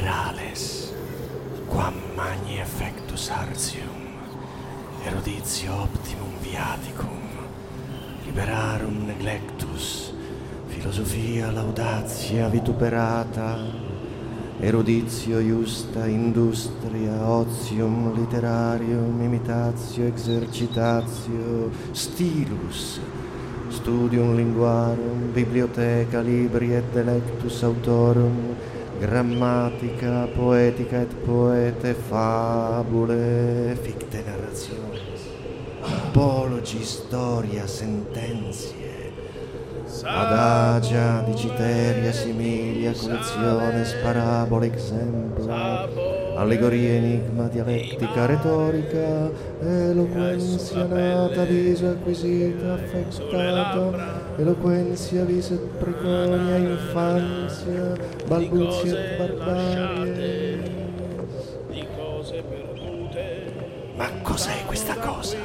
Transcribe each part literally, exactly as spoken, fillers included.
liberales, quam magni effectus artium, eruditio optimum viaticum, liberarum neglectus, filosofia laudatia vituperata, eruditio iusta industria, otium literarium imitatio exercitatio, stilus, studium linguarum, bibliotheca libri et delectus autorum, grammatica, poetica et poete, fabule, ficte narrationes, apologi, storia, sententiae, adagia, digiteria, similia, collectiones, parabole, exempla, allegoria, enigma, dialettica, retorica, eloquenzia nata, viso acquisita, affectata, eloquenzia, vis et preconia, infanzia, balbuzie et barbarie. Di cose perdute. Ma cos'è questa cosa?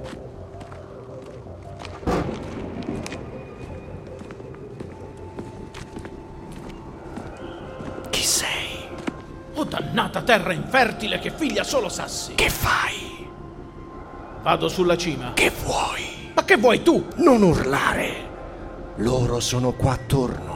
Chi sei? Oh, dannata terra infertile che figlia solo sassi! Che fai? Vado sulla cima. Che vuoi? Ma che vuoi tu? Non urlare! Loro sono qua attorno.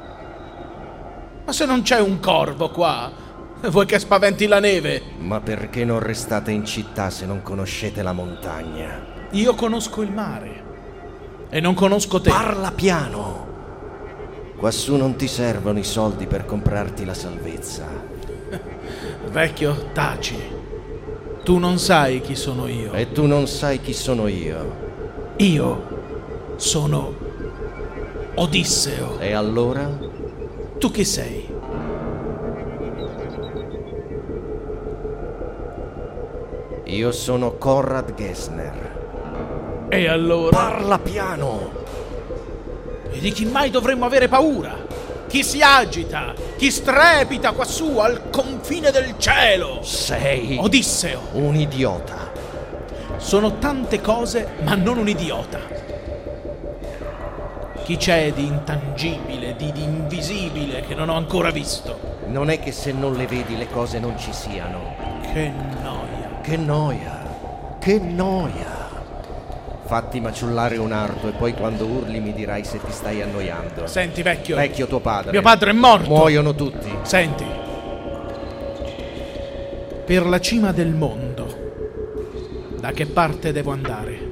Ma se non c'è un corvo qua, vuoi che spaventi la neve? Ma perché non restate in città se non conoscete la montagna? Io conosco il mare e non conosco te. Parla piano! Quassù non ti servono i soldi per comprarti la salvezza. Vecchio, taci. Tu non sai chi sono io. E tu non sai chi sono io. Io sono Odisseo. E allora? Tu chi sei? Io sono Conrad Gessner. E allora? Parla piano! E di chi mai dovremmo avere paura? Chi si agita, chi strepita quassù al confine del cielo? Sei Odisseo. un idiota. Sono tante cose, ma non un idiota. Chi c'è di intangibile, di, di invisibile che non ho ancora visto? Non è che se non le vedi le cose non ci siano. Che noia. Che noia, che noia. Fatti maciullare un arto e poi quando urli mi dirai se ti stai annoiando. Senti, vecchio. Vecchio tuo padre. Mio padre è morto. Muoiono tutti. Senti. Per la cima del mondo, da che parte devo andare?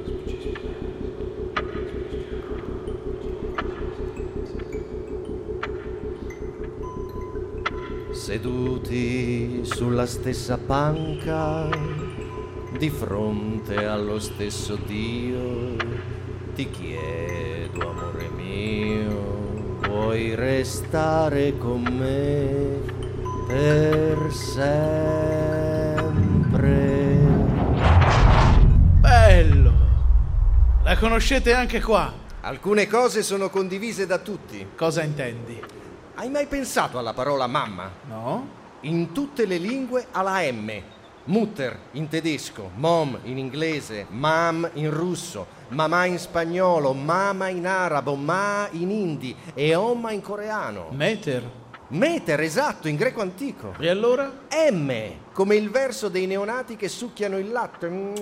Seduti sulla stessa panca, di fronte allo stesso Dio, ti chiedo, amore mio, vuoi restare con me per sempre? Bello! La conoscete anche qua? Alcune cose sono condivise da tutti. Cosa intendi? Hai mai pensato alla parola mamma? No? In tutte le lingue ha la M. Mutter in tedesco, mom in inglese, mam in russo, mamà in spagnolo, mama in arabo, ma in hindi e oma in coreano. Meter. Meter, esatto, in greco antico. E allora? M, come il verso dei neonati che succhiano il latte.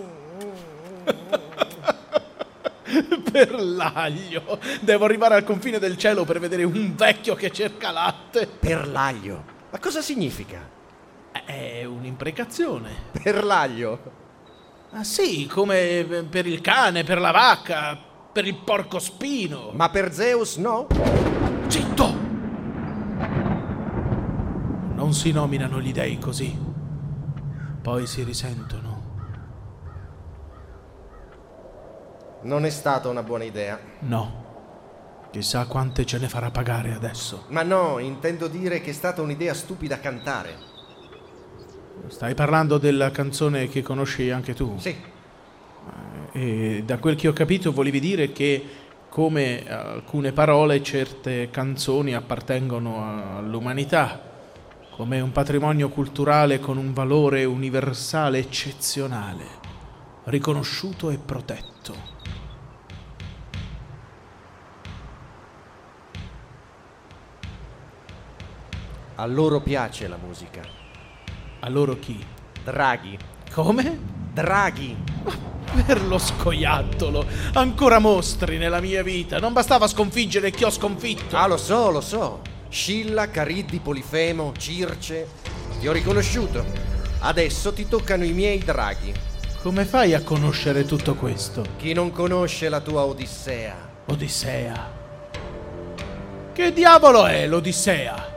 Per l'aglio. Devo arrivare al confine del cielo per vedere un vecchio che cerca latte. Per l'aglio. Ma cosa significa? È un'imprecazione. Per l'aglio? Ah sì, come per il cane, per la vacca, per il porcospino. Ma per Zeus no? Zitto! Non si nominano gli dei così. Poi si risentono. Non è stata una buona idea. No. Chissà quante ce ne farà pagare adesso. Ma no, intendo dire che è stata un'idea stupida cantare. Stai parlando della canzone che conosci anche tu? Sì. E da quel che ho capito volevi dire che, come alcune parole, certe canzoni appartengono all'umanità, come un patrimonio culturale con un valore universale eccezionale, riconosciuto e protetto. A loro piace la musica. A loro chi? Draghi. Come? Draghi. Per lo scoiattolo, ancora mostri nella mia vita. Non bastava sconfiggere chi ho sconfitto. Ah, lo so, lo so. Scilla, Cariddi, Polifemo, Circe. Ti ho riconosciuto. Adesso ti toccano i miei draghi. Come fai a conoscere tutto questo? Chi non conosce la tua Odissea? Odissea? Che diavolo è l'Odissea?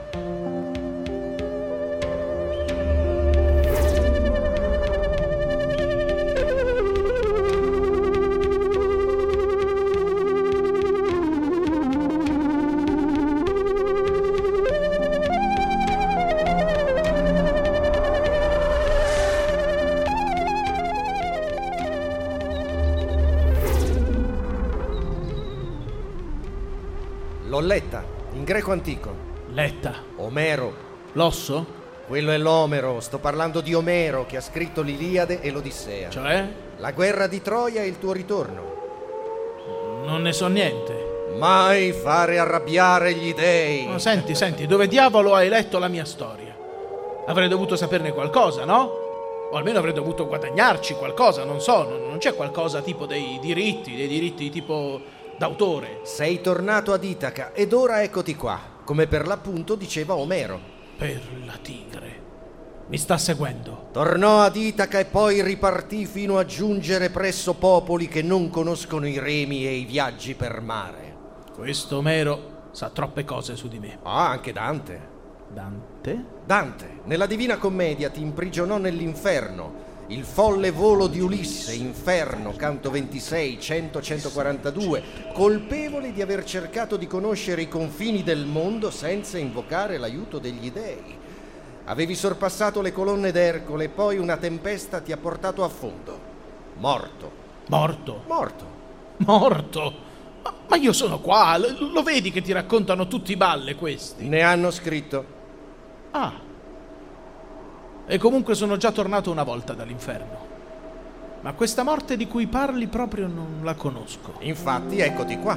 L'ho letta, in greco antico. Letta. Omero. L'osso? Quello è l'Omero, sto parlando di Omero che ha scritto l'Iliade e l'Odissea. Cioè? La guerra di Troia e il tuo ritorno. Non ne so niente. Mai fare arrabbiare gli dei. No, senti, senti, dove diavolo hai letto la mia storia? Avrei dovuto saperne qualcosa, no? O almeno avrei dovuto guadagnarci qualcosa, non so, non, non c'è qualcosa tipo dei diritti, dei diritti tipo d'autore. Sei tornato ad Itaca ed ora eccoti qua, come per l'appunto diceva Omero. Per la tigre. Mi sta seguendo. Tornò ad Itaca e poi ripartì fino a giungere presso popoli che non conoscono i remi e i viaggi per mare. Questo Omero sa troppe cose su di me. Ah, anche Dante. Dante? Dante, nella Divina Commedia ti imprigionò nell'inferno. Il folle volo di Ulisse, Inferno, canto ventisei, cento centoquarantadue, colpevole di aver cercato di conoscere i confini del mondo senza invocare l'aiuto degli dei. Avevi sorpassato le colonne d'Ercole e poi una tempesta ti ha portato a fondo. Morto. Morto? Morto. Morto? Ma, ma io sono qua, lo, lo vedi che ti raccontano tutti i balle questi? Ne hanno scritto. Ah. E comunque sono già tornato una volta dall'inferno. Ma questa morte di cui parli proprio non la conosco. Infatti, eccoti qua.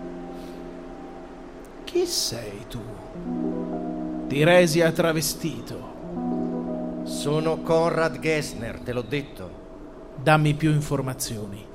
Chi sei tu? Tiresia travestito. Sono Conrad Gessner, te l'ho detto. Dammi più informazioni.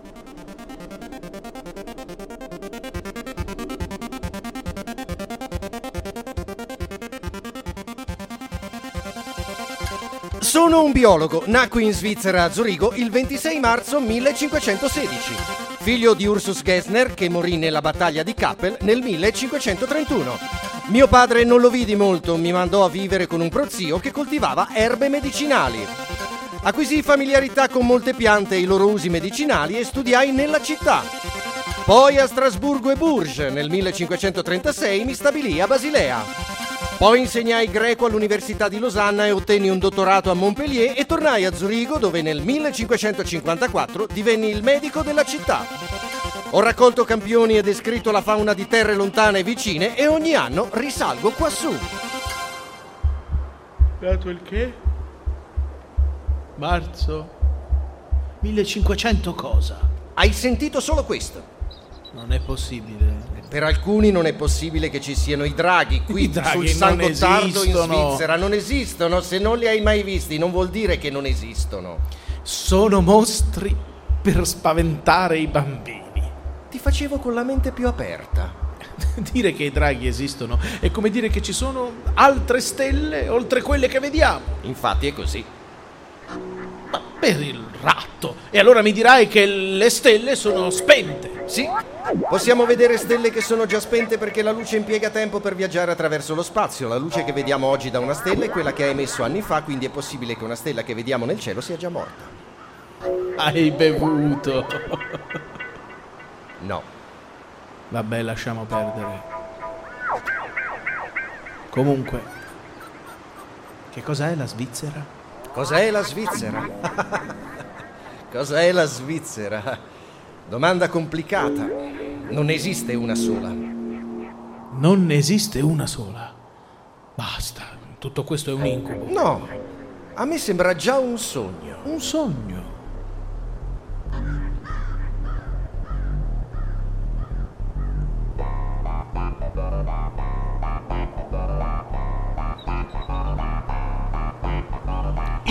Sono un biologo, nacque in Svizzera a Zurigo il ventisei marzo millecinquecentosedici, figlio di Ursus Gessner che morì nella battaglia di Kappel nel millecinquecentotrentuno. Mio padre non lo vidi molto, mi mandò a vivere con un prozio che coltivava erbe medicinali. Acquisì familiarità con molte piante e i loro usi medicinali e studiai nella città. Poi a Strasburgo e Bourges, nel millecinquecentotrentasei mi stabilì a Basilea. Poi insegnai greco all'Università di Losanna e ottenni un dottorato a Montpellier e tornai a Zurigo dove nel millecinquecentocinquantaquattro divenni il medico della città. Ho raccolto campioni e descritto la fauna di terre lontane e vicine e ogni anno risalgo quassù. Dato il che? Marzo millecinquecento cosa? Hai sentito solo questo? Non è possibile. Per alcuni non è possibile che ci siano i draghi qui I draghi sul San non Gottardo in esistono. Svizzera. Non esistono, se non li hai mai visti non vuol dire che non esistono. Sono mostri per spaventare i bambini. Ti facevo con la mente più aperta. Dire che i draghi esistono è come dire che ci sono altre stelle oltre quelle che vediamo. Infatti è così. Ma per il ratto! E allora mi dirai che le stelle sono spente. Sì, possiamo vedere stelle che sono già spente perché la luce impiega tempo per viaggiare attraverso lo spazio. La luce che vediamo oggi da una stella è quella che ha emesso anni fa, quindi è possibile che una stella che vediamo nel cielo sia già morta. Hai bevuto. No. Vabbè, lasciamo perdere. Comunque, che cos'è la Svizzera? Cos'è la Svizzera? Cos'è la Svizzera? Domanda complicata. Non esiste una sola. Non esiste una sola. Basta, tutto questo è un incubo. No, a me sembra già un sogno. Un sogno.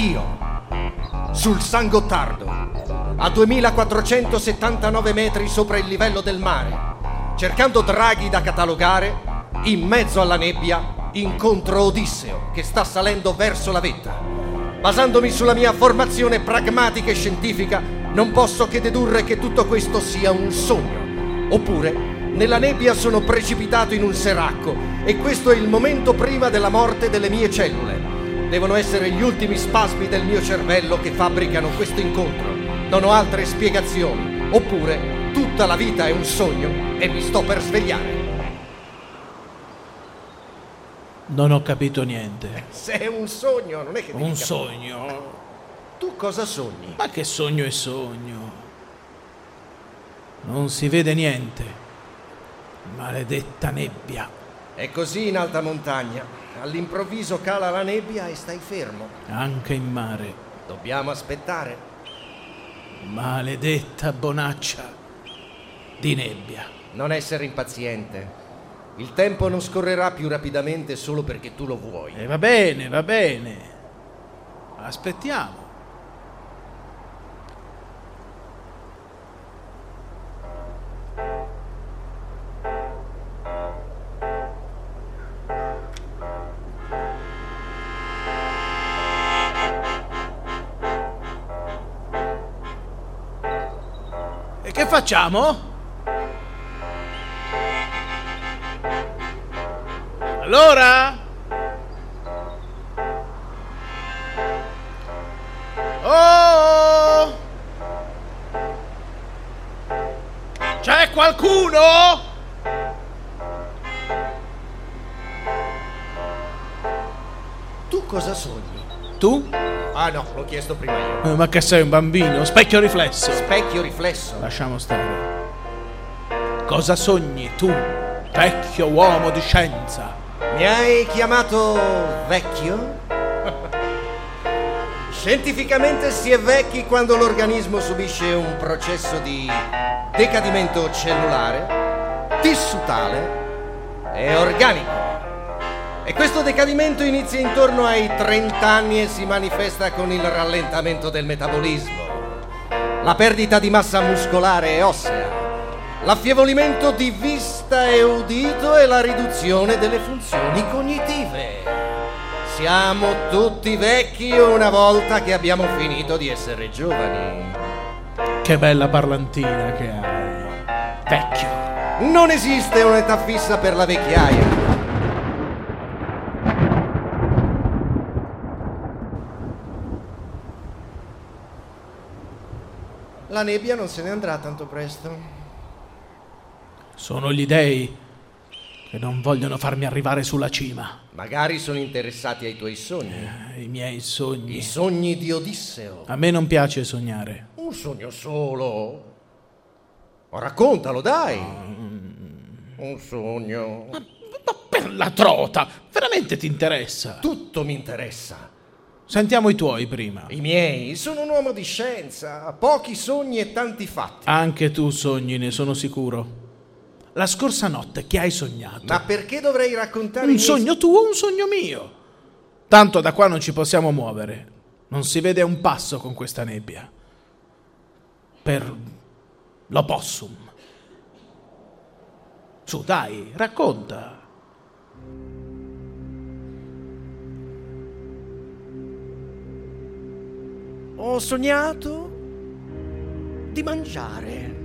io, sul San Gottardo, a duemilaquattrocentosettantanove metri sopra il livello del mare, cercando draghi da catalogare, in mezzo alla nebbia incontro Odisseo che sta salendo verso la vetta. Basandomi sulla mia formazione pragmatica e scientifica, non posso che dedurre che tutto questo sia un sogno. Oppure, nella nebbia sono precipitato in un seracco e questo è il momento prima della morte delle mie cellule. Devono essere gli ultimi spasmi del mio cervello che fabbricano questo incontro. Non ho altre spiegazioni. Oppure, tutta la vita è un sogno e mi sto per svegliare. Non ho capito niente. Se è un sogno, non è che... Un sogno? Tu cosa sogni? Ma che sogno è sogno? Non si vede niente. Maledetta nebbia. È così in alta montagna. All'improvviso cala la nebbia e stai fermo. Anche in mare. Dobbiamo aspettare. Maledetta bonaccia di nebbia. Non essere impaziente. Il tempo non scorrerà più rapidamente solo perché tu lo vuoi. E va bene, va bene. Aspettiamo. E che facciamo? Allora? Oh! C'è qualcuno? Tu cosa sogni? Tu? Ah no, l'ho chiesto prima io. Eh, ma che sei un bambino? Specchio riflesso. Specchio riflesso. Lasciamo stare. Cosa sogni tu, vecchio uomo di scienza? Mi hai chiamato vecchio? Scientificamente si è vecchi quando l'organismo subisce un processo di decadimento cellulare, tissutale e organico. E questo decadimento inizia intorno ai trenta anni e si manifesta con il rallentamento del metabolismo, la perdita di massa muscolare e ossea, l'affievolimento di vista e udito e la riduzione delle funzioni cognitive. Siamo tutti vecchi una volta che abbiamo finito di essere giovani. Che bella parlantina che hai, vecchio. Non esiste un'età fissa per la vecchiaia. La nebbia non se ne andrà tanto presto. Sono gli dei che non vogliono farmi arrivare sulla cima. Magari sono interessati ai tuoi sogni. Eh, I miei sogni. I sogni di Odisseo. A me non piace sognare. Un sogno solo. Oh, raccontalo, dai. Un sogno. Ma, ma per la trota, veramente ti interessa? Tutto mi interessa. Sentiamo i tuoi prima. I miei? Sono un uomo di scienza. Pochi sogni e tanti fatti. Anche tu sogni, ne sono sicuro. La scorsa notte che hai sognato? Ma perché dovrei raccontare Un i miei... sogno tuo, un sogno mio. Tanto da qua non ci possiamo muovere. Non si vede un passo con questa nebbia. Per l'opossum. Su, dai, racconta. Ho sognato di mangiare.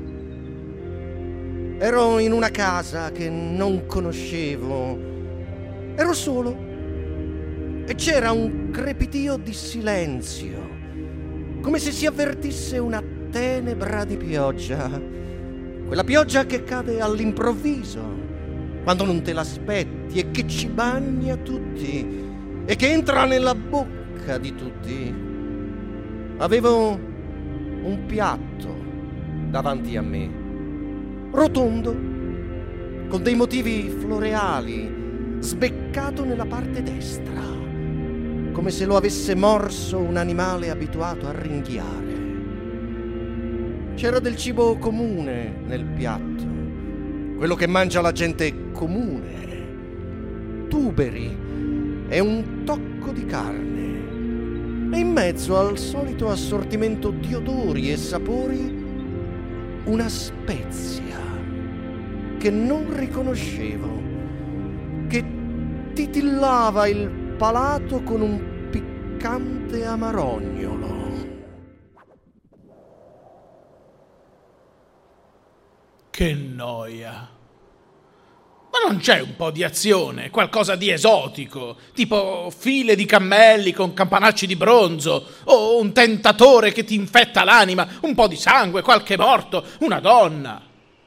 Ero in una casa che non conoscevo. Ero solo. E c'era un crepitio di silenzio, come se si avvertisse una tenebra di pioggia. Quella pioggia che cade all'improvviso, quando non te l'aspetti e che ci bagna tutti e che entra nella bocca di tutti. Avevo un piatto davanti a me, rotondo, con dei motivi floreali, sbeccato nella parte destra, come se lo avesse morso un animale abituato a ringhiare. C'era del cibo comune nel piatto, quello che mangia la gente comune, tuberi e un tocco di carne. e in mezzo al solito assortimento di odori e sapori una spezia che non riconoscevo, che titillava il palato con un piccante amarognolo. Che noia! Ma non c'è un po' di azione, qualcosa di esotico, tipo file di cammelli con campanacci di bronzo, o un tentatore che ti infetta l'anima, un po' di sangue, qualche morto, una donna?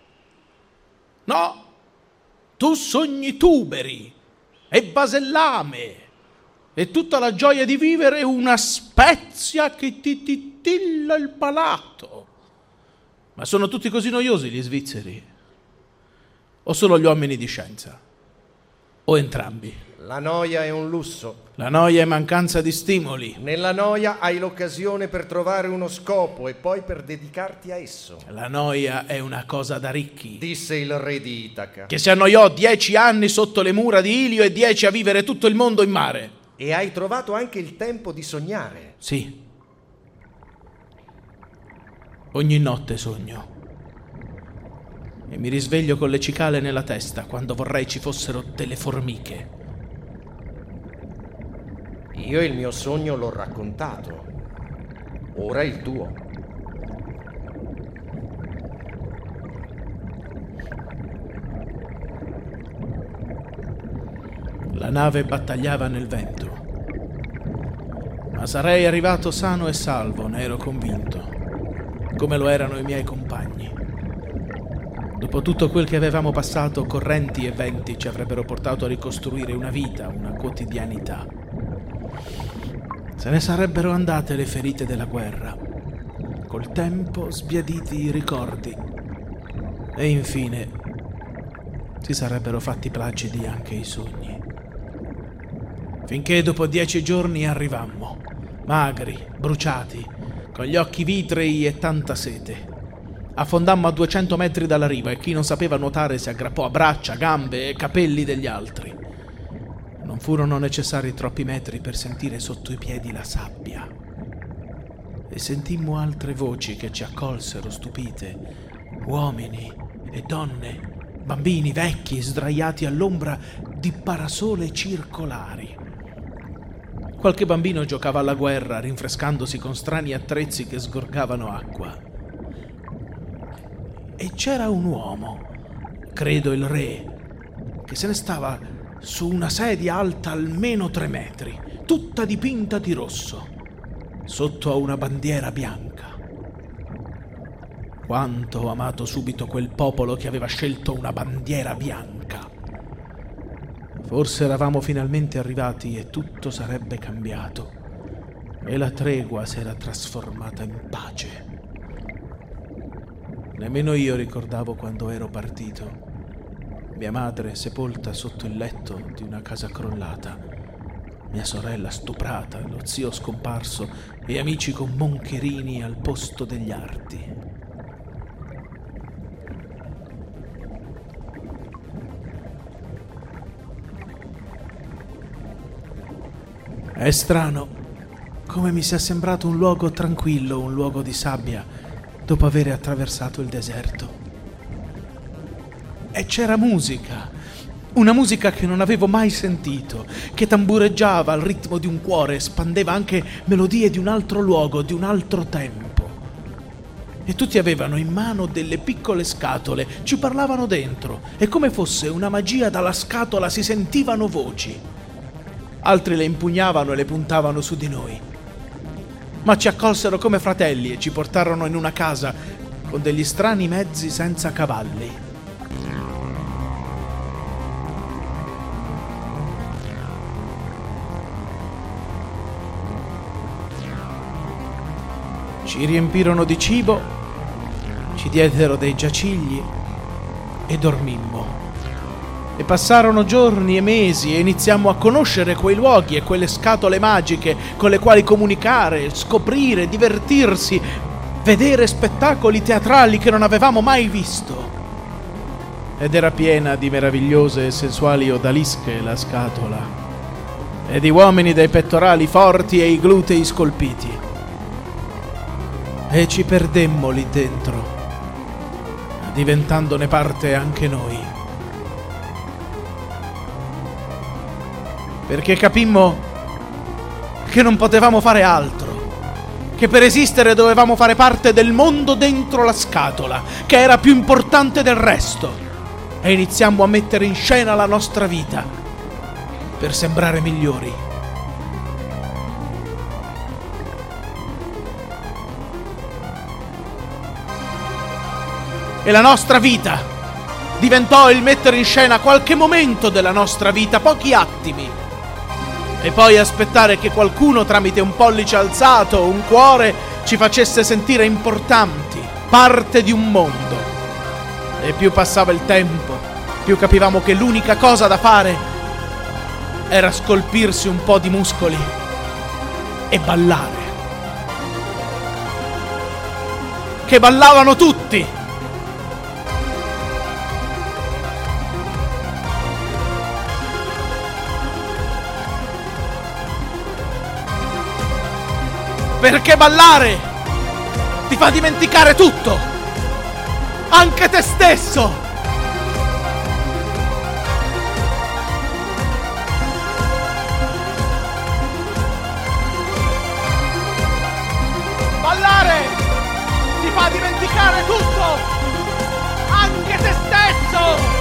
No, tu sogni tuberi e basellame e tutta la gioia di vivere una spezia che ti titilla il palato. Ma sono tutti così noiosi gli svizzeri? O solo gli uomini di scienza? O entrambi? La noia è un lusso. La noia è mancanza di stimoli. Nella noia hai l'occasione per trovare uno scopo e poi per dedicarti a esso. La noia è una cosa da ricchi, disse il re di Itaca, che si annoiò dieci anni sotto le mura di Ilio e dieci a vivere tutto il mondo in mare. E hai trovato anche il tempo di sognare. Sì. Ogni notte sogno. E mi risveglio con le cicale nella testa quando vorrei ci fossero delle formiche. Io il mio sogno l'ho raccontato. Ora il tuo. La nave battagliava nel vento. Ma sarei arrivato sano e salvo, ne ero convinto, come lo erano i miei compagni. Dopo tutto quel che avevamo passato, correnti e venti ci avrebbero portato a ricostruire una vita, una quotidianità. Se ne sarebbero andate le ferite della guerra, col tempo sbiaditi i ricordi, e infine si sarebbero fatti placidi anche i sogni. Finché dopo dieci giorni arrivammo, magri, bruciati, con gli occhi vitrei e tanta sete. Affondammo a duecento metri dalla riva e chi non sapeva nuotare si aggrappò a braccia, gambe e capelli degli altri. Non furono necessari troppi metri per sentire sotto i piedi la sabbia. E sentimmo altre voci che ci accolsero stupite, uomini e donne, bambini vecchi sdraiati all'ombra di parasole circolari. Qualche bambino giocava alla guerra, rinfrescandosi con strani attrezzi che sgorgavano acqua. E c'era un uomo, credo il re, che se ne stava su una sedia alta almeno tre metri, tutta dipinta di rosso, sotto a una bandiera bianca. Quanto ho amato subito quel popolo che aveva scelto una bandiera bianca. Forse eravamo finalmente arrivati e tutto sarebbe cambiato, e la tregua si era trasformata in pace. Nemmeno io ricordavo quando ero partito. Mia madre sepolta sotto il letto di una casa crollata, mia sorella stuprata, lo zio scomparso e amici con moncherini al posto degli arti. È strano come mi sia sembrato un luogo tranquillo, un luogo di sabbia, dopo aver attraversato il deserto. E c'era musica, una musica che non avevo mai sentito, che tambureggiava al ritmo di un cuore e spandeva anche melodie di un altro luogo, di un altro tempo. E tutti avevano in mano delle piccole scatole, ci parlavano dentro, e come fosse una magia dalla scatola si sentivano voci. Altri le impugnavano e le puntavano su di noi. Ma ci accolsero come fratelli e ci portarono in una casa con degli strani mezzi senza cavalli. Ci riempirono di cibo, ci diedero dei giacigli e dormimmo. E passarono giorni e mesi e iniziammo a conoscere quei luoghi e quelle scatole magiche con le quali comunicare, scoprire, divertirsi, vedere spettacoli teatrali che non avevamo mai visto. Ed era piena di meravigliose e sensuali odalische la scatola. e di uomini dai pettorali forti e i glutei scolpiti. E ci perdemmo lì dentro, diventandone parte anche noi. Perché capimmo che non potevamo fare altro, che per esistere dovevamo fare parte del mondo dentro la scatola, che era più importante del resto, e iniziammo a mettere in scena la nostra vita per sembrare migliori. E la nostra vita diventò il mettere in scena qualche momento della nostra vita, pochi attimi, e poi aspettare che qualcuno tramite un pollice alzato o un cuore ci facesse sentire importanti, parte di un mondo. E più passava il tempo, più capivamo che l'unica cosa da fare era scolpirsi un po' di muscoli e ballare. Che ballavano tutti! Perché ballare ti fa dimenticare tutto, anche te stesso. Ballare ti fa dimenticare tutto, anche te stesso.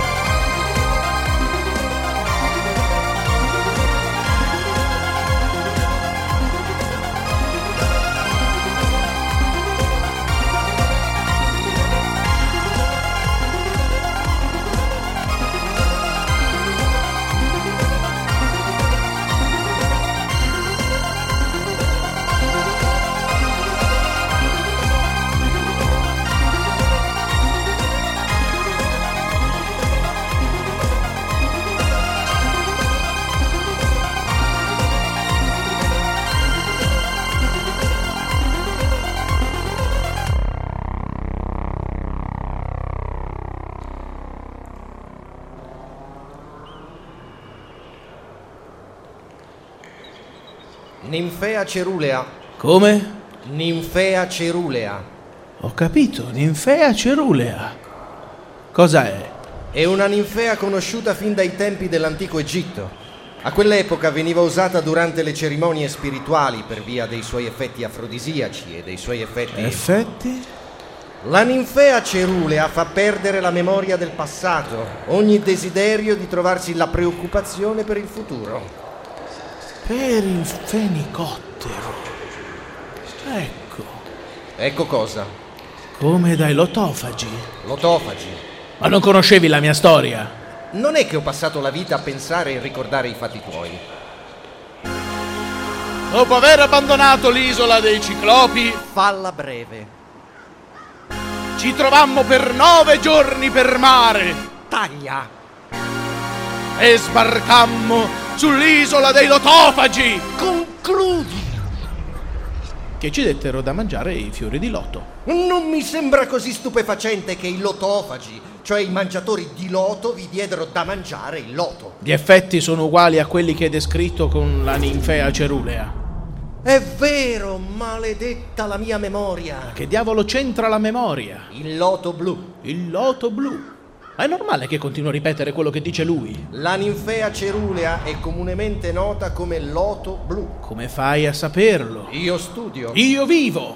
Ninfea cerulea. Come? Ninfea cerulea. Ho capito, ninfea cerulea. Cosa è? È una ninfea conosciuta fin dai tempi dell'antico Egitto. A quell'epoca veniva usata durante le cerimonie spirituali per via dei suoi effetti afrodisiaci e dei suoi effetti... Effetti? La ninfea cerulea fa perdere la memoria del passato, ogni desiderio di trovarsi la preoccupazione per il futuro. Per il fenicottero. Ecco. Ecco cosa? Come dai lotofagi. Lotofagi. Ma non conoscevi la mia storia? Non è che ho passato la vita a pensare e ricordare i fatti tuoi. Dopo aver abbandonato l'isola dei Ciclopi, Falla breve. ci trovammo per nove giorni per mare. Taglia. E sbarcammo sull'isola dei lotofagi. Concludi. Che ci dettero da mangiare i fiori di loto. Non mi sembra così stupefacente che i lotofagi, cioè i mangiatori di loto, vi diedero da mangiare il loto. Gli effetti sono uguali a quelli che hai descritto con la ninfea cerulea. È vero, maledetta la mia memoria. Che diavolo c'entra la memoria? Il loto blu. Il loto blu. È normale che continui a ripetere quello che dice lui. La ninfea cerulea è comunemente nota come loto blu. Come fai a saperlo? Io studio. Io vivo.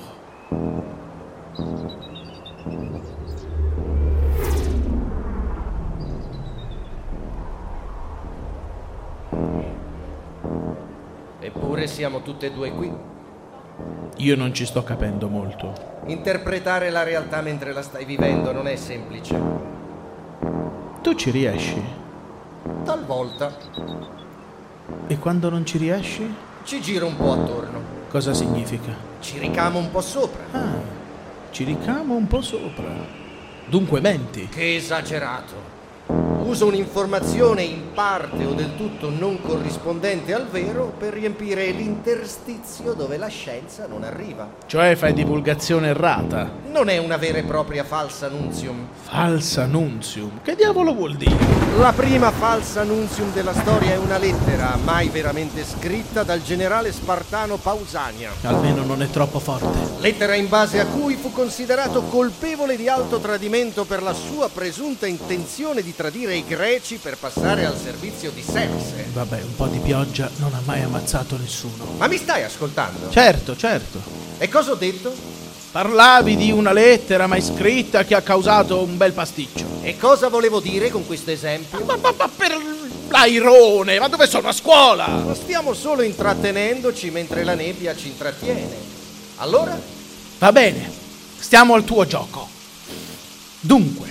Eppure siamo tutte e due qui. Io non ci sto capendo molto. Interpretare la realtà mentre la stai vivendo non è semplice. Tu ci riesci? Talvolta. E quando non ci riesci? Ci giro un po' attorno. Cosa significa? Ci ricamo un po' sopra. Ah, ci ricamo un po' sopra. Dunque menti. Che esagerato. Uso un'informazione in parte o del tutto non corrispondente al vero per riempire l'interstizio dove la scienza non arriva. Cioè fai divulgazione errata. Non è una vera e propria falsa nuntium. Falsa nuntium? Che diavolo vuol dire? La prima falsa nuntium della storia è una lettera, mai veramente scritta, dal generale spartano Pausania. Almeno non è troppo forte. Lettera in base a cui fu considerato colpevole di alto tradimento per la sua presunta intenzione di tradire i greci per passare al servizio di Serse. Vabbè, un po' di pioggia non ha mai ammazzato nessuno. Ma mi stai ascoltando? Certo, certo. E cosa ho detto? Parlavi di una lettera mai scritta che ha causato un bel pasticcio. E cosa volevo dire con questo esempio? Ma, ma, ma per l'airone, ma dove sono? A scuola? Ma stiamo solo intrattenendoci mentre la nebbia ci intrattiene. Allora? Va bene, stiamo al tuo gioco. Dunque,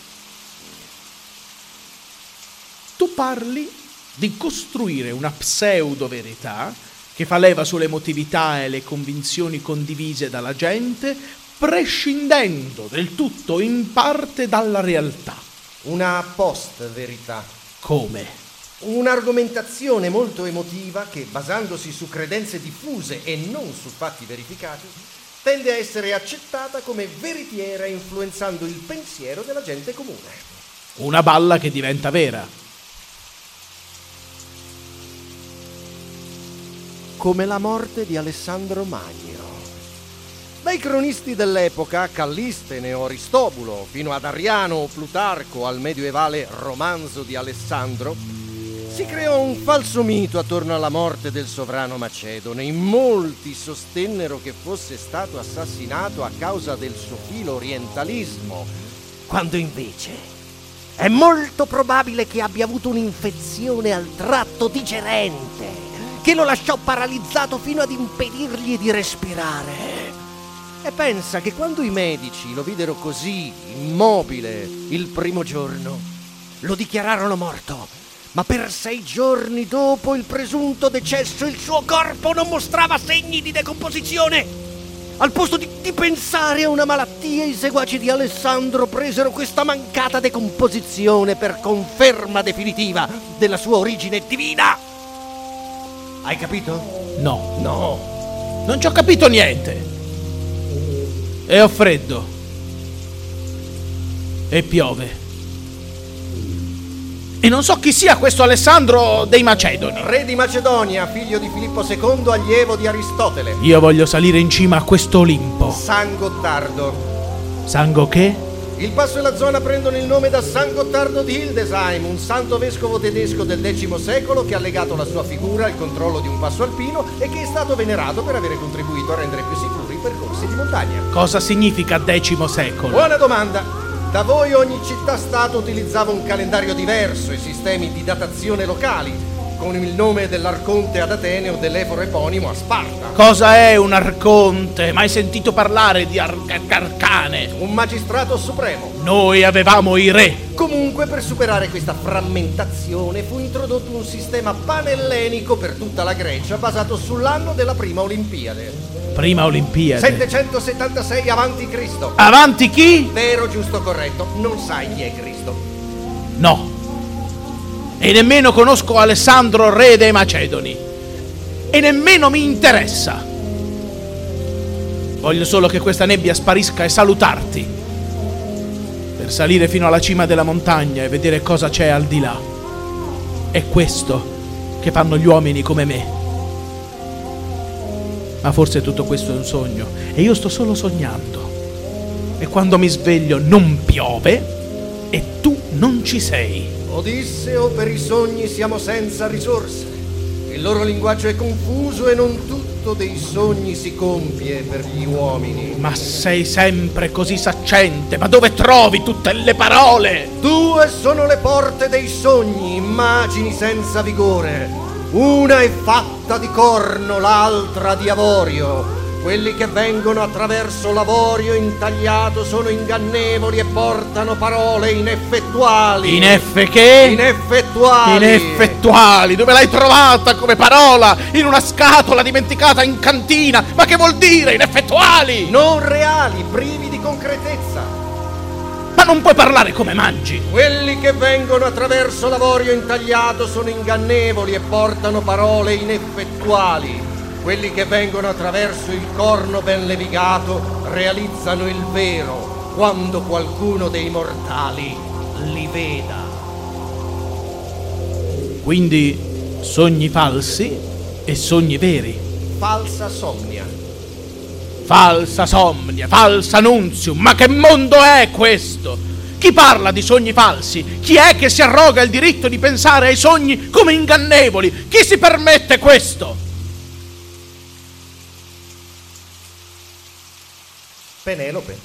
tu parli di costruire una pseudo-verità che fa leva sull'emotività e le convinzioni condivise dalla gente, prescindendo del tutto in parte dalla realtà. Una post-verità. Come? Un'argomentazione molto emotiva che, basandosi su credenze diffuse e non su fatti verificati, tende a essere accettata come veritiera, influenzando il pensiero della gente comune. Una balla che diventa vera. Come la morte di Alessandro Magno. Dai cronisti dell'epoca, Callistene o Aristobulo, fino ad Arriano o Plutarco, al medievale romanzo di Alessandro, si creò un falso mito attorno alla morte del sovrano macedone. In molti sostennero che fosse stato assassinato a causa del suo filo orientalismo, quando invece è molto probabile che abbia avuto un'infezione al tratto digerente che lo lasciò paralizzato fino ad impedirgli di respirare. E pensa che quando i medici lo videro così, immobile, il primo giorno, lo dichiararono morto, ma per sei giorni dopo il presunto decesso il suo corpo non mostrava segni di decomposizione. Al posto di, di pensare a una malattia, i seguaci di Alessandro presero questa mancata decomposizione per conferma definitiva della sua origine divina. Hai capito? No. No. Non ci ho capito niente. E ho freddo. E piove. E non so chi sia questo Alessandro dei Macedoni. Re di Macedonia, figlio di Filippo secondo, allievo di Aristotele. Io voglio salire in cima a questo Olimpo. San Gottardo. Sango che? Il passo e la zona prendono il nome da San Gottardo di Hildesheim, un santo vescovo tedesco del decimo secolo che ha legato la sua figura al controllo di un passo alpino e che è stato venerato per avere contribuito a rendere più sicuri i percorsi di montagna. Cosa significa decimo secolo? Buona domanda! Da voi ogni città-stato utilizzava un calendario diverso e sistemi di datazione locali, con il nome dell'arconte ad Atene o dell'eforo eponimo a Sparta. Cosa è un arconte? Mai sentito parlare di ar- arcane? Un magistrato supremo. Noi avevamo i re. Comunque, per superare questa frammentazione fu introdotto un sistema panellenico per tutta la Grecia basato sull'anno della prima Olimpiade. Prima Olimpiade. settecentosettantasei avanti Cristo. Avanti chi? Vero, giusto, corretto. Non sai chi è Cristo. No. E nemmeno conosco Alessandro, re dei Macedoni. E nemmeno mi interessa. Voglio solo che questa nebbia sparisca e salutarti. Per salire fino alla cima della montagna e vedere cosa c'è al di là. È questo che fanno gli uomini come me. Ma forse tutto questo è un sogno e io sto solo sognando. E quando mi sveglio non piove e tu non ci sei. Odisseo, per i sogni siamo senza risorse. Il loro linguaggio è confuso e non tutto dei sogni si compie per gli uomini. Ma sei sempre così saccente, ma dove trovi tutte le parole? Due sono le porte dei sogni, immagini senza vigore. Una è fatta di corno, l'altra di avorio. Quelli che vengono attraverso l'avorio intagliato sono ingannevoli e portano parole ineffettuali. Ineffe che? Ineffettuali. Ineffettuali. Dove l'hai trovata come parola? In una scatola dimenticata in cantina. Ma che vuol dire ineffettuali? Non reali, privi di concretezza. Ma non puoi parlare come mangi! Quelli che vengono attraverso l'avorio intagliato sono ingannevoli e portano parole ineffettuali. Quelli che vengono attraverso il corno ben levigato realizzano il vero quando qualcuno dei mortali li veda. Quindi sogni falsi e sogni veri. Falsa somnia. Falsa somnia, falsa nunzium, ma che mondo è questo? Chi parla di sogni falsi? Chi è che si arroga il diritto di pensare ai sogni come ingannevoli? Chi si permette questo? Penelope.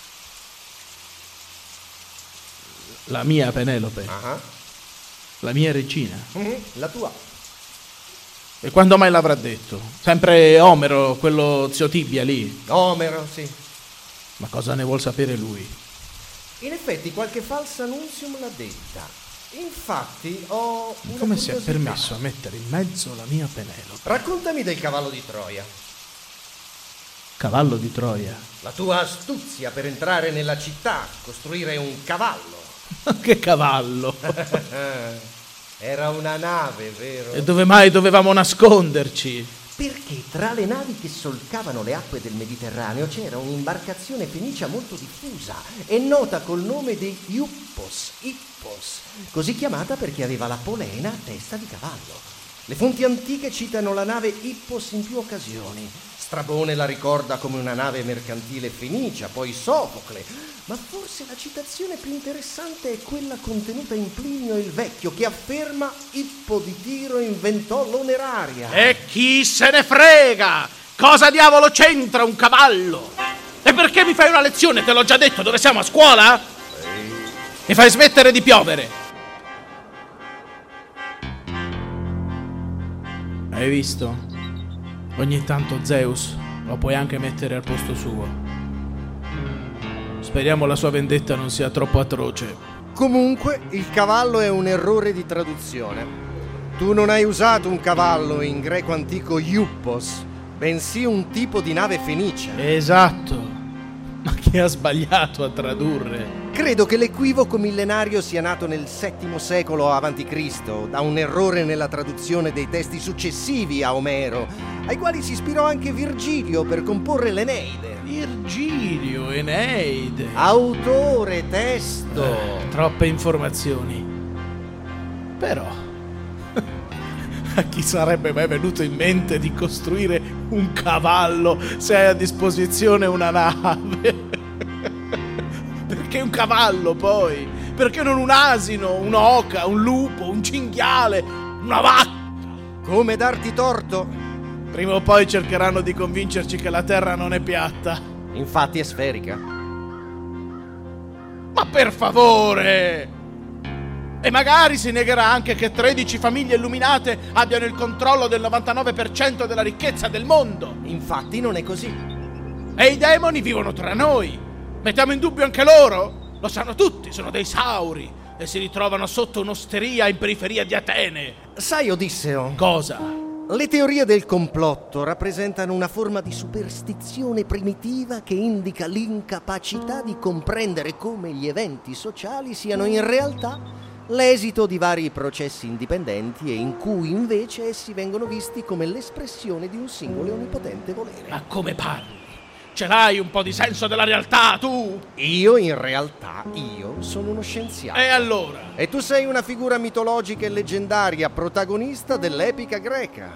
La mia Penelope. Ah. La mia regina. Mm-hmm. La tua. E quando mai l'avrà detto? Sempre Omero, quello zio Tibia lì. Omero, sì. Ma cosa ne vuol sapere lui? In effetti qualche falsa nunzium l'ha detta. Infatti ho una Come si è curiosità. permesso a mettere in mezzo la mia Penelope? Raccontami del cavallo di Troia. Cavallo di Troia. La tua astuzia per entrare nella città, costruire un cavallo. Che cavallo? Era una nave, vero? E dove mai dovevamo nasconderci? Perché tra le navi che solcavano le acque del Mediterraneo c'era un'imbarcazione fenicia molto diffusa e nota col nome di Iuppos, Ippos, così chiamata perché aveva la polena a testa di cavallo. Le fonti antiche citano la nave Ippos in più occasioni. Strabone la ricorda come una nave mercantile fenicia, poi Sofocle, ma forse la citazione più interessante è quella contenuta in Plinio il Vecchio, che afferma Ippo di Tiro inventò l'oneraria. E chi se ne frega? Cosa diavolo c'entra un cavallo? E perché mi fai una lezione? Te l'ho già detto, dove siamo, a scuola? Ehi. Mi fai smettere di piovere. Hai visto? Ogni tanto Zeus lo puoi anche mettere al posto suo. Speriamo la sua vendetta non sia troppo atroce. Comunque, il cavallo è un errore di traduzione. Tu non hai usato un cavallo in greco antico Iuppos, bensì un tipo di nave fenicia. Esatto. Ma chi ha sbagliato a tradurre? Credo che l'equivoco millenario sia nato nel settimo secolo avanti Cristo, da un errore nella traduzione dei testi successivi a Omero, ai quali si ispirò anche Virgilio per comporre l'Eneide. Virgilio, Eneide. Autore, testo. Eh, troppe informazioni. Però, a chi sarebbe mai venuto in mente di costruire un cavallo se hai a disposizione una nave? Perché un cavallo, poi? Perché non un asino, un'oca, un lupo, un cinghiale, una vacca? Come darti torto? Prima o poi cercheranno di convincerci che la terra non è piatta. Infatti è sferica. Ma per favore! E magari si negherà anche che tredici famiglie illuminate abbiano il controllo del novantanove per cento della ricchezza del mondo. Infatti non è così. E i demoni vivono tra noi. Mettiamo in dubbio anche loro? Lo sanno tutti, sono dei sauri e si ritrovano sotto un'osteria in periferia di Atene. Sai, Odisseo, Cosa? le teorie del complotto rappresentano una forma di superstizione primitiva che indica l'incapacità di comprendere come gli eventi sociali siano in realtà l'esito di vari processi indipendenti e in cui invece essi vengono visti come l'espressione di un singolo e onnipotente volere. Ma come parli? Ce l'hai un po' di senso della realtà, tu? Io, in realtà, io sono uno scienziato. E allora? E tu sei una figura mitologica e leggendaria, protagonista dell'epica greca.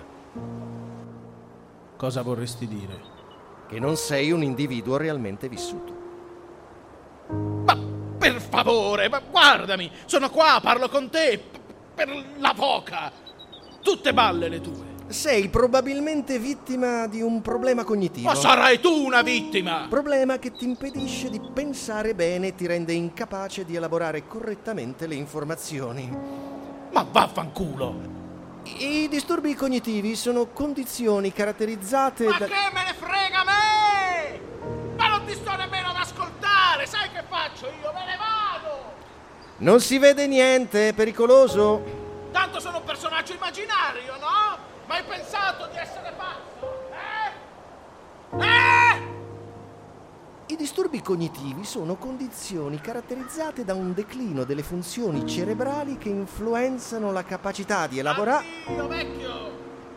Cosa vorresti dire? Che non sei un individuo realmente vissuto. Ma per favore, ma guardami, sono qua, parlo con te, p- per la foca. Tutte balle le tue. Sei probabilmente vittima di un problema cognitivo. Ma sarai tu una vittima! Problema che ti impedisce di pensare bene e ti rende incapace di elaborare correttamente le informazioni. Ma vaffanculo! I disturbi cognitivi sono condizioni caratterizzate Ma da... che me ne frega a me? Ma non ti sto nemmeno ad ascoltare, sai che faccio io? Me ne vado! Non si vede niente, è pericoloso. Tanto sono un personaggio immaginario, no? Ma hai pensato di essere pazzo? Eh? Eh? I disturbi cognitivi sono condizioni caratterizzate da un declino delle funzioni cerebrali che influenzano la capacità di elaborare... Addio, vecchio!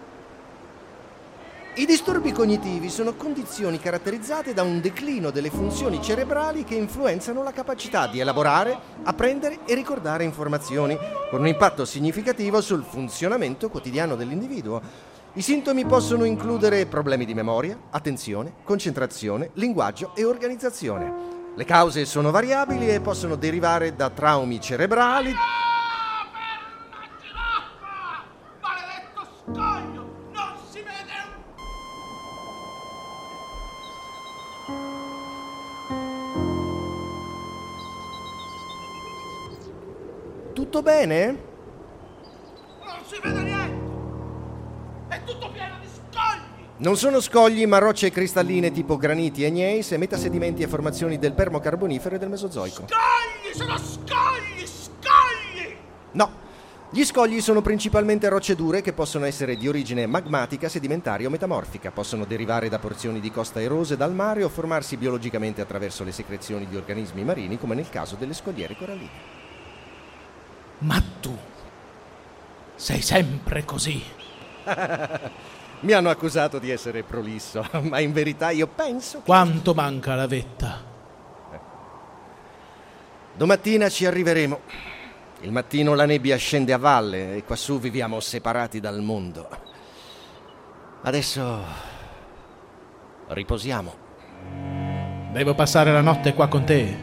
I disturbi cognitivi sono condizioni caratterizzate da un declino delle funzioni cerebrali che influenzano la capacità di elaborare, apprendere e ricordare informazioni, con un impatto significativo sul funzionamento quotidiano dell'individuo. I sintomi possono includere problemi di memoria, attenzione, concentrazione, linguaggio e organizzazione. Le cause sono variabili e possono derivare da traumi cerebrali... Ah, fermaci l'acqua! Maledetto scoglio! Non si vede un... Tutto bene? Non si vede niente! È tutto pieno di scogli! Non sono scogli, ma rocce cristalline tipo graniti e gneiss e metasedimenti e formazioni del permo-carbonifero e del Mesozoico. Scogli! Sono scogli! Scogli! No, gli scogli sono principalmente rocce dure che possono essere di origine magmatica, sedimentaria o metamorfica. Possono derivare da porzioni di costa erose dal mare o formarsi biologicamente attraverso le secrezioni di organismi marini, come nel caso delle scogliere coralline. Ma tu sei sempre così. Mi hanno accusato di essere prolisso, ma in verità io penso che... Quanto manca la vetta? Domattina ci arriveremo. Il mattino la nebbia scende a valle e quassù viviamo separati dal mondo. Adesso riposiamo. Devo passare la notte qua con te.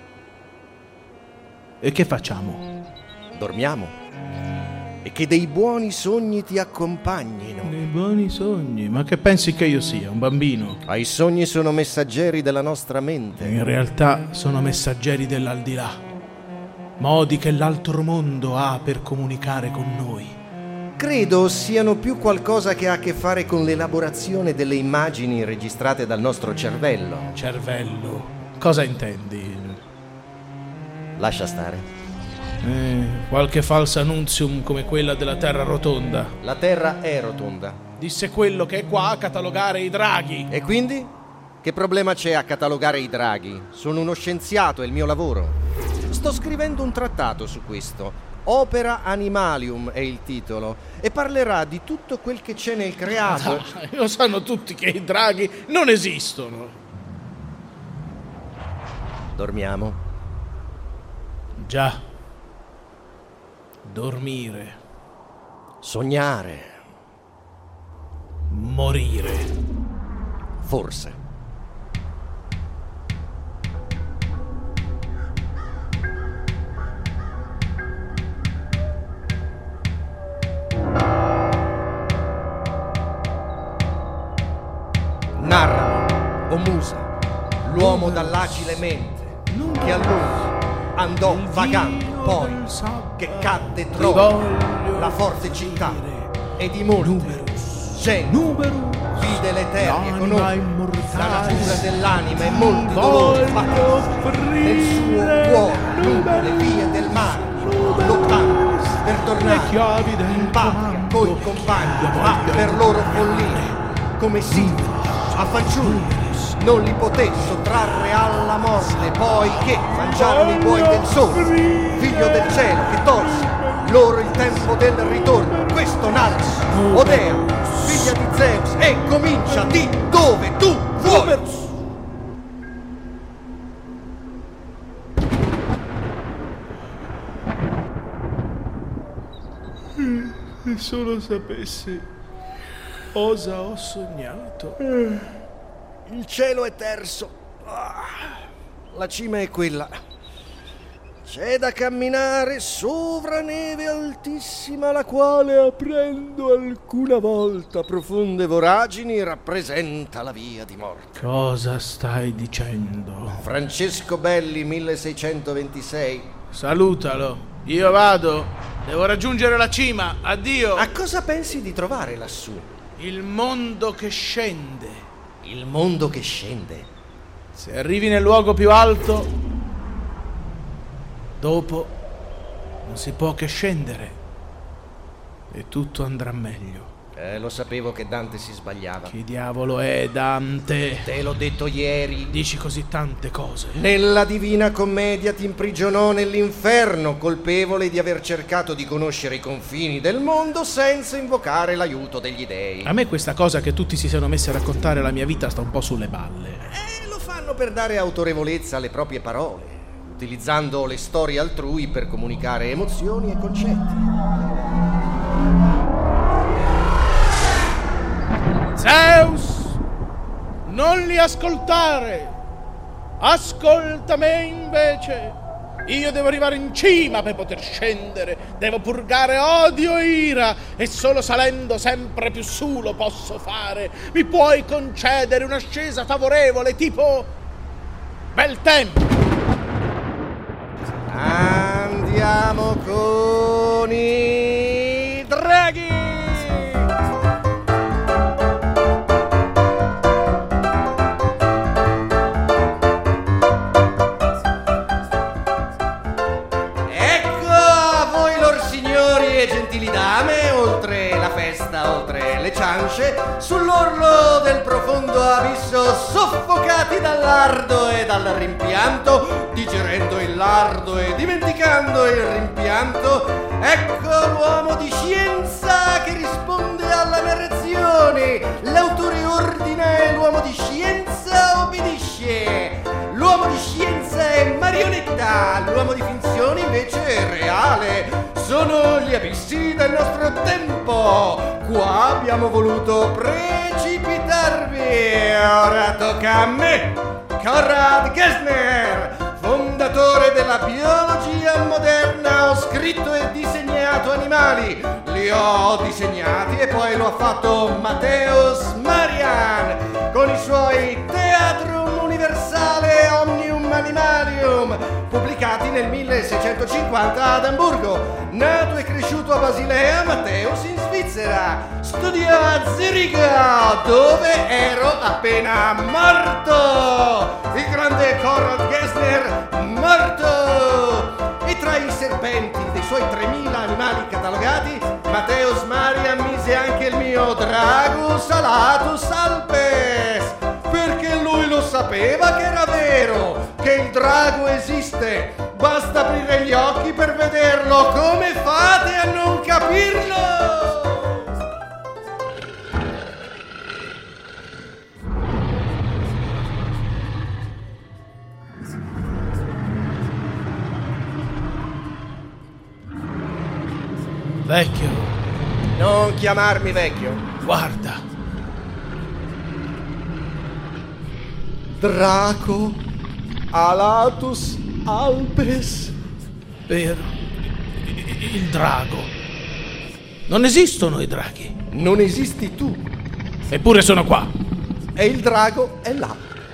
E che facciamo? Dormiamo. E che dei buoni sogni ti accompagnino. Dei buoni sogni? Ma che pensi che io sia, un bambino? Ah, i sogni sono messaggeri della nostra mente. In realtà sono messaggeri dell'aldilà, modi che l'altro mondo ha per comunicare con noi. Credo siano più qualcosa che ha a che fare con l'elaborazione delle immagini registrate dal nostro cervello. Cervello? Cosa intendi? Lascia stare. Eh, qualche falsa annunzium come quella della Terra rotonda. La Terra è rotonda. Disse quello che è qua a catalogare i draghi. E quindi? Che problema c'è a catalogare i draghi? Sono uno scienziato, è il mio lavoro. Sto scrivendo un trattato su questo. Opera Animalium è il titolo e parlerà di tutto quel che c'è nel creato. Ah, lo sanno tutti che i draghi non esistono. Dormiamo. Già. Dormire. Sognare. Morire. Forse. Narrami, o Musa, l'uomo dall'agile mente, che a lungo andò vagando, poi che cadde Troia, la forte città, e di molte gente vide l'Eternia, conobbe la natura dell'anima e molti dolori, ma nel suo cuore lungo le vie del mare, lottando per tornare in patria coi compagni, ma per loro follia, come Sila, a fanciulli non li poté sottrarre alla morte, poi che mangiarono i buoi del sole, figlio del cielo che tolse loro il tempo del ritorno. Questo nasce Odea, figlia di Zeus, e comincia di dove tu vuoi. Se solo sapessi cosa ho sognato. Il cielo è terso. La cima è quella. C'è da camminare sovra neve altissima, la quale, aprendo alcuna volta profonde voragini, rappresenta la via di morte. Cosa stai dicendo? Francesco Belli, milleseicentoventisei. Salutalo. Io vado. Devo raggiungere la cima. Addio. A cosa pensi di trovare lassù? Il mondo che scende. Il mondo che scende. Se arrivi nel luogo più alto, dopo non si può che scendere e tutto andrà meglio. Eh, lo sapevo che Dante si sbagliava. Chi diavolo è Dante? Te l'ho detto ieri. Dici così tante cose. Nella Divina Commedia ti imprigionò nell'inferno, colpevole di aver cercato di conoscere i confini del mondo senza invocare l'aiuto degli dei. A me questa cosa che tutti si siano messi a raccontare la mia vita sta un po' sulle balle. Eh, lo fanno per dare autorevolezza alle proprie parole, utilizzando le storie altrui per comunicare emozioni e concetti. Zeus, non li ascoltare, ascolta me invece. Io devo arrivare in cima per poter scendere, devo purgare odio e ira, e solo salendo sempre più su lo posso fare. Mi puoi concedere un'ascesa favorevole, tipo bel tempo? Andiamo con i draghi! Oltre le ciance, sull'orlo del profondo abisso, soffocati dall'ardo e dal rimpianto, digerendo il lardo e dimenticando il rimpianto, ecco l'uomo di scienza che risponde alla narrazione. L'autore ordina e l'uomo di scienza obbedisce. L'uomo di scienza è marionetta, l'uomo di finzione invece è reale. Sono gli abissi del nostro tempo. Qua abbiamo voluto precipitarvi. Ora tocca a me, Conrad Gessner, fondatore della biologia moderna. Ho scritto e disegnato animali, li ho disegnati e poi lo ha fatto Matthäus Marian con i suoi Theatrum Universale Omnium Animalium, pubblicati nel milleseicentocinquanta ad Amburgo. Nato e cresciuto a Basilea, Matthäus in Svizzera studiò a Zurigo, dove ero appena morto. Il grande Conrad Gessner morto. E tra i serpenti dei suoi tremila animali catalogati, Matthäus Marian mise anche il mio Dragus alatus alpes, perché lui lo sapeva che era vero, che il drago esiste. Basta aprire gli occhi per vederlo. Come fate a non capirlo? Vecchio. Non chiamarmi vecchio. Guarda. Draco alatus alpes. Vero. Il drago. Non esistono i draghi. Non esisti tu. Eppure sono qua. E il drago è là.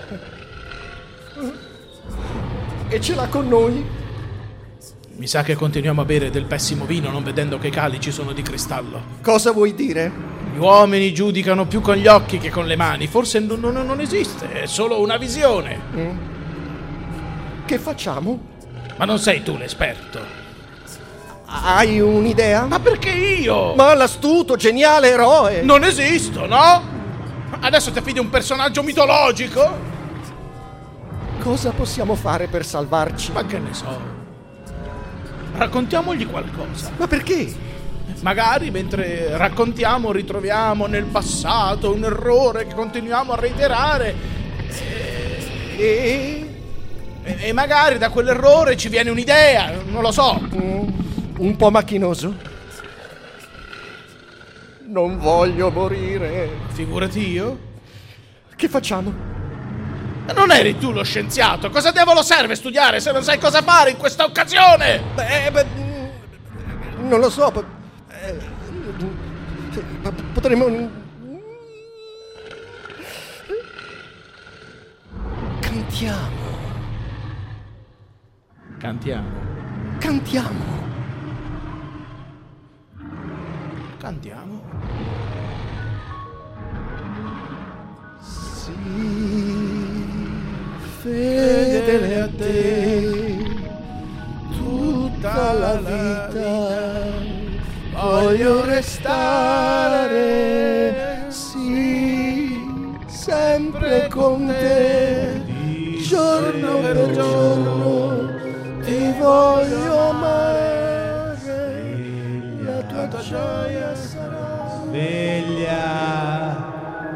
E ce l'ha con noi. Mi sa che continuiamo a bere del pessimo vino non vedendo che i calici sono di cristallo. Cosa vuoi dire? Gli uomini giudicano più con gli occhi che con le mani. Forse non, non, non esiste, è solo una visione. Mm. Che facciamo? Ma non sei tu l'esperto. Hai un'idea? Ma perché io? Ma l'astuto, geniale eroe. Non esisto, no? Adesso ti affidi un personaggio mitologico? Cosa possiamo fare per salvarci? Ma che ne so. Raccontiamogli qualcosa. Ma perché? Magari mentre raccontiamo ritroviamo nel passato un errore che continuiamo a reiterare e, e, e magari da quell'errore ci viene un'idea, non lo so. Mm, un po' macchinoso. Non voglio morire. Figurati io. Che facciamo? Non eri tu lo scienziato? Cosa diavolo serve studiare se non sai cosa fare in questa occasione? Beh, beh non lo so. Eh, potremmo... Cantiamo. Cantiamo. Cantiamo. Cantiamo. Sì. Fedele a te tutta la vita, voglio restare, sì, sempre con te, giorno per giorno, ti voglio amare, la tua gioia sarà sveglia,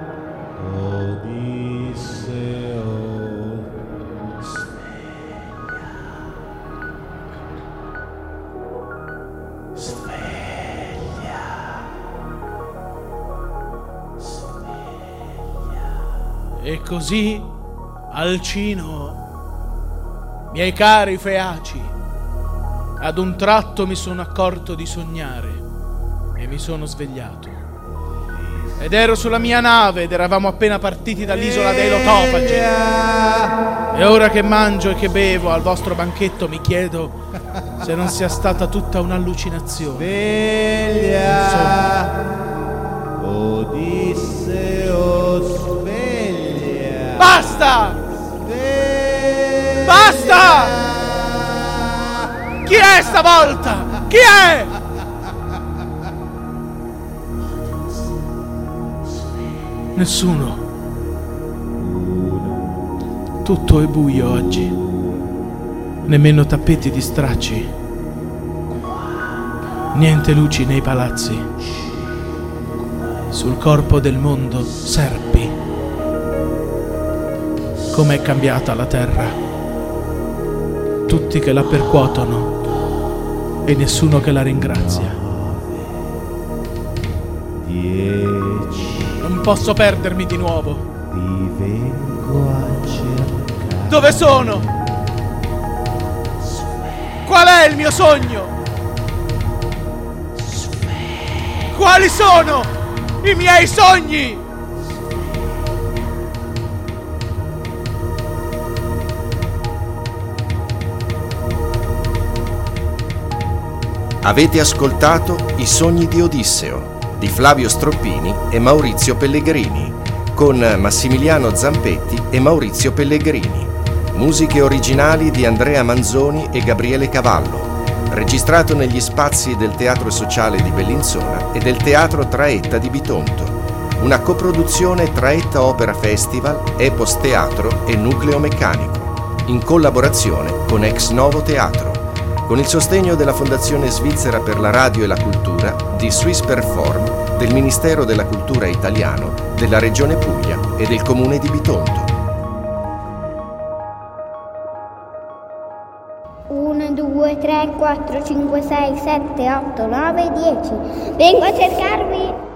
Odisseo, sveglia, sveglia. E così, Alcino, miei cari feaci, ad un tratto mi sono accorto di sognare e mi sono svegliato. Ed ero sulla mia nave ed eravamo appena partiti dall'isola dei Lotofagi. E ora che mangio e che bevo al vostro banchetto mi chiedo se non sia stata tutta un'allucinazione. Sveglia, Odisseo, sveglia. Basta! Sveglia. Basta! Chi è stavolta? Chi è? Nessuno. Tutto è buio oggi. Nemmeno tappeti di stracci. Niente luci nei palazzi. Sul corpo del mondo serpi. Com'è cambiata la terra. Tutti che la percuotono e nessuno che la ringrazia. Dieci. Non posso perdermi di nuovo. Ti vengo a cercare. Dove sono? Qual è il mio sogno? Quali sono i miei sogni? Avete ascoltato I sogni di Odisseo di Flavio Stroppini e Maurizio Pellegrini, con Massimiliano Zampetti e Maurizio Pellegrini. Musiche originali di Andrea Manzoni e Gabriele Cavallo. Registrato negli spazi del Teatro Sociale di Bellinzona e del Teatro Traetta di Bitonto. Una coproduzione Traetta Opera Festival, Epos Teatro e Nucleo Meccanico, in collaborazione con Ex Novo Teatro, con il sostegno della Fondazione Svizzera per la Radio e la Cultura, di Swiss Perform, del Ministero della Cultura italiano, della Regione Puglia e del Comune di Bitonto. uno, due, tre, quattro, cinque, sei, sette, otto, nove, dieci. Vengo a cercarvi!